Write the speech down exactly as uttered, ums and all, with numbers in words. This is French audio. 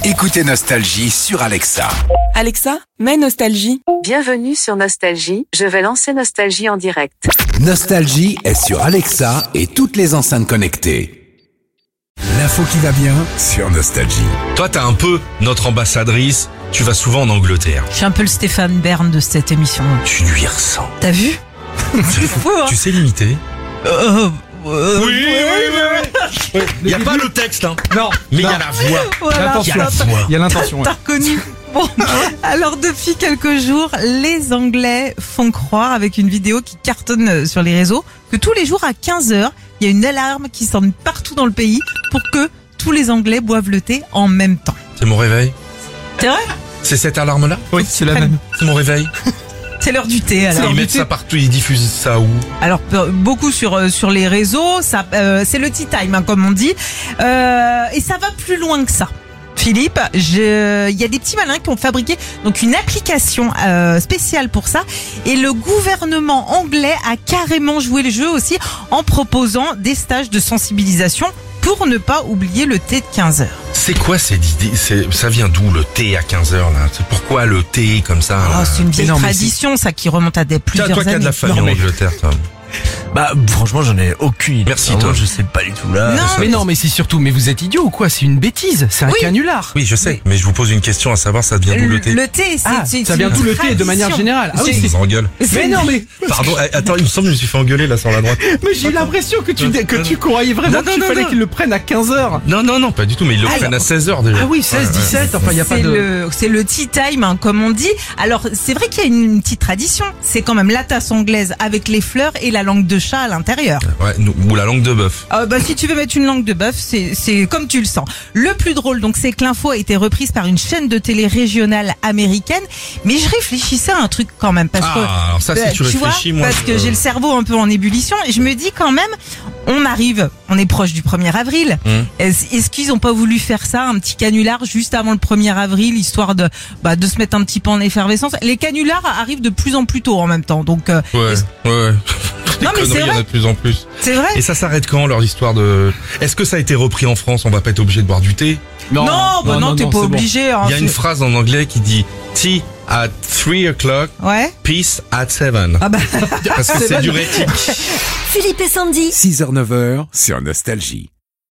Écoutez Nostalgie sur Alexa. Alexa, mets Nostalgie. Bienvenue sur Nostalgie, je vais lancer Nostalgie en direct. Nostalgie est sur Alexa et toutes les enceintes connectées. L'info qui va bien sur Nostalgie. Toi, t'es un peu notre ambassadrice. Tu vas souvent en Angleterre. Je suis un peu le Stéphane Bern de cette émission. Tu lui ressens. T'as vu? C'est fou, hein? Tu sais l'imiter? Euh, euh, Oui, oui, oui, oui. Il n'y a pas le texte, hein. Non, Mais il y non. a la voix. Voilà. Il y a la voix. Il y a l'intention. T'as Ouais. reconnu? Bon, alors depuis quelques jours, les Anglais font croire avec une vidéo qui cartonne sur les réseaux que tous les jours à quinze heures, il y a une alarme qui sonne partout dans le pays pour que tous les Anglais boivent le thé en même temps. C'est mon réveil. C'est vrai? C'est cette alarme-là? Oui, c'est la même. C'est mon réveil. C'est l'heure du thé alors. Ils mettent ça partout, ils diffusent ça où? Alors peu- beaucoup sur euh, sur les réseaux, ça euh, c'est le tea time hein, comme on dit, euh, et ça va plus loin que ça. Philippe, je... il y a des petits malins qui ont fabriqué donc une application euh, spéciale pour ça, et le gouvernement anglais a carrément joué le jeu aussi en proposant des stages de sensibilisation pour ne pas oublier le thé de quinze heures. C'est quoi cette idée? C'est, ça vient d'où le thé à quinze heures là? C'est pourquoi le thé comme ça? Oh, là c'est une vieille non, mais tradition, ça qui remonte à des Tiens, plusieurs toi qui as années. de la famille Non, en mais- Angleterre, toi. Bah franchement j'en ai aucune idée. Merci, Vraiment, Tom. je sais pas du tout là. Non, Mais non, mais c'est surtout, mais vous êtes idiot ou quoi? C'est une bêtise, c'est un Oui. canular. Oui, je sais, mais je vous pose une question à savoir, ça vient d'où Le, le thé? le thé, c'est Ah, c'est- ça c'est vient une d'où le thé de manière tradition. générale? Ah oui, C'est- Ils s'engueulent. c'est- Mais non, mais, Pardon, eh, attends, il me semble que je me suis fait engueuler là sur la droite. mais j'ai eu l'impression que tu, que tu croyais vraiment Non, non, qu'il non, fallait non. qu'ils le prennent à quinze heures. Non, non, non, pas du tout, mais ils le Alors- prennent à seize heures déjà. Ah oui, seize, dix-sept, enfin, il y a pas C'est de... le, c'est le tea time, hein, comme on dit. Alors, c'est vrai qu'il y a une, une petite tradition. C'est quand même la tasse anglaise avec les fleurs et la langue de chat à l'intérieur. Ouais, nous- ou la langue de bœuf. Euh, bah, si tu veux mettre une langue de bœuf, c'est, c'est comme tu le sens. Le plus drôle, donc, c'est que l'info a été reprise par une chaîne de télé régionale américaine. Mais je réfléchissais à un truc quand même, parce que, Ah, alors ça, si euh, tu vois, réfléchis, moi. parce je- que j'ai le cerveau un peu en ébullition et je me dis quand même, on arrive, on est proche du premier avril. Hum. Est-ce, est-ce qu'ils ont pas voulu faire ça, un petit canular juste avant le premier avril, histoire de, bah, de se mettre un petit peu en effervescence? Les canulars arrivent de plus en plus tôt en même temps, donc, euh, Ouais, est-ce- ouais, ouais. Des Non, mais conneries, c'est il y en vrai. a de plus en plus. c'est vrai? Et ça s'arrête quand, leur histoire de... Est-ce que ça a été repris en France? On va pas être obligé de boire du thé? Non, bah non, t'es pas c'est bon. obligé. Hein, Il y a une c'est- phrase en anglais qui dit tea at three o'clock, Ouais. peace at seven. Ah bah. Parce que c'est diurétique. Philippe et Sandy. six heures neuf heures sur Nostalgie.